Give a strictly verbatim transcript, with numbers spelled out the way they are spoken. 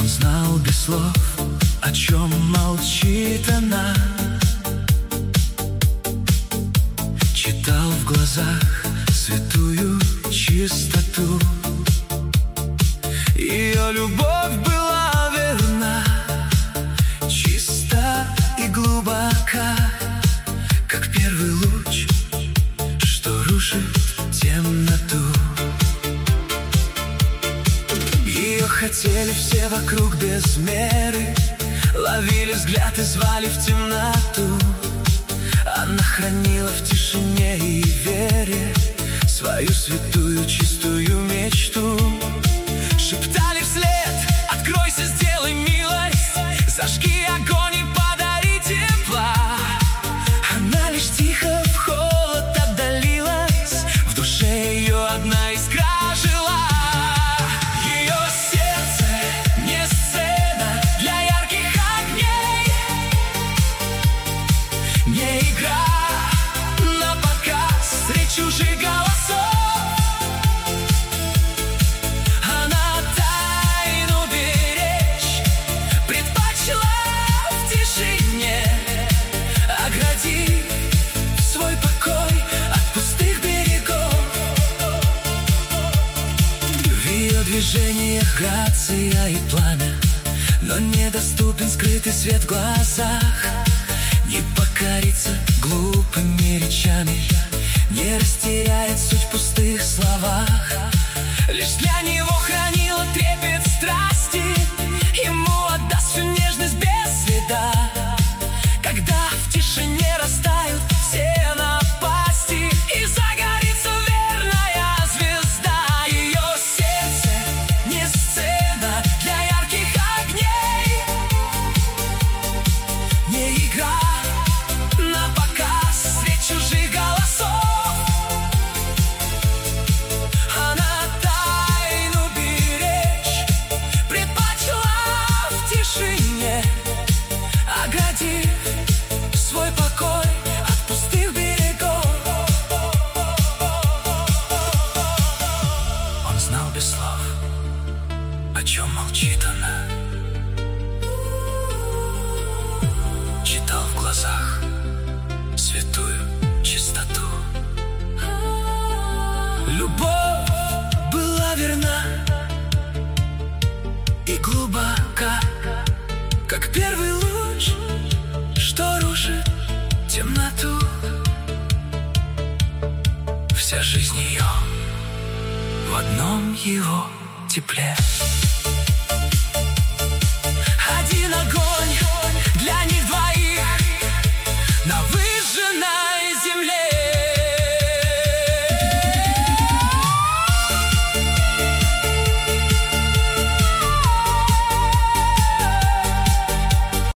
знал без слов, о чем молчит она. Читал в глазах святую чистоту. Ее любовь была верна, чиста и глубока, как первый луч, что рушит темноту. Ее хотели все вокруг без меры, ловили взгляд и звали в темноту. Она хранила в тишине и вере свою святую чистую мечту. Шептали вслед: откройся, сделай милость, зажги огонь и подари тепла. Она лишь тихо в холод отдалилась, в душе ее одна искра жила. Ее сердце не сцена для ярких огней, не игра на показ среди чужих голосов. В движениях грация и пламя, но недоступен скрытый свет в глазах. Не покорится глупыми речами, не растеряет суть в пустых словах. Лишь для него хранила трепет страсти, ему отдаст всю нежность без следа. Когда в тишине растают все напасти и загорится верная звезда. Ее сердце не сцена для ярких огней, не игра на показ среди чужих голосов. Она тайну беречь предпочла в тишине, оградив свой покой от пустых берегов. Он знал без слов, о чем молчит она. Читал в глазах святую чистоту. Любовь была верна и глубока, как первый луч, что рушит темноту. Вся жизнь ее в одном его тепле.